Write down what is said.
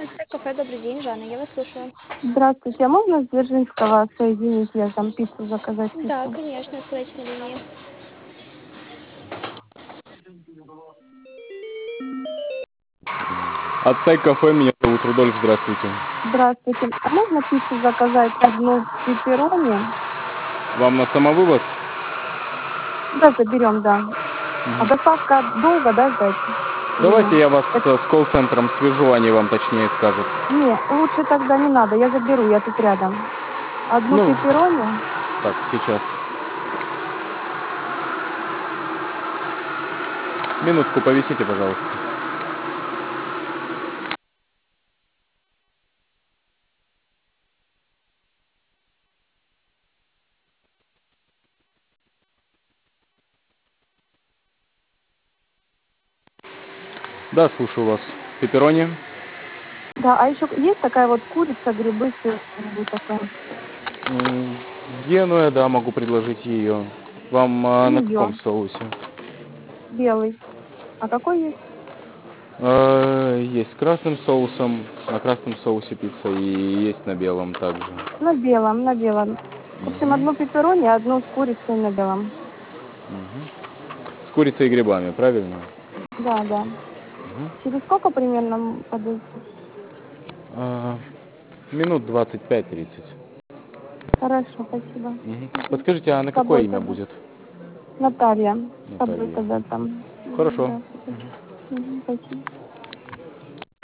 Ацтек кафе, добрый день, Жанна, я вас слушаю. Здравствуйте, а можно с Дзержинского соединить, я там пиццу заказать Да, хочу? конечно, оставайтесь на линии. Ацтек кафе, меня зовут Рудольф, здравствуйте. Здравствуйте, а можно пиццу заказать одну пепперони? Вам на самовывоз? Да, заберем, да. А доставка долго, да, ждать? Или Давайте нет? я вас с колл-центром свяжу, они вам точнее скажут. Не, лучше тогда не надо, я заберу, я тут рядом. Одну Ну, пепперони? так, сейчас. Минутку повисите, пожалуйста. Да, слушаю вас. Пепперони? Да, а еще есть такая вот курица, грибы, сыр, что-нибудь такое? Генуя, да, могу предложить ее. Вам на каком Ее, соусе? белый. А какой есть? Есть с красным соусом, на красном соусе пицца, и есть на белом также. На белом, на белом. В общем, одну пепперони, одну с курицей на белом. С курицей и грибами, правильно? Да, да. Через сколько примерно подойти? Минут 25-30. Хорошо, спасибо. Мгм. Подскажите, а С на какое тобой имя тогда. будет? Наталья. С тобой Наталья. тогда там. Хорошо. Да, спасибо. Мгм, спасибо.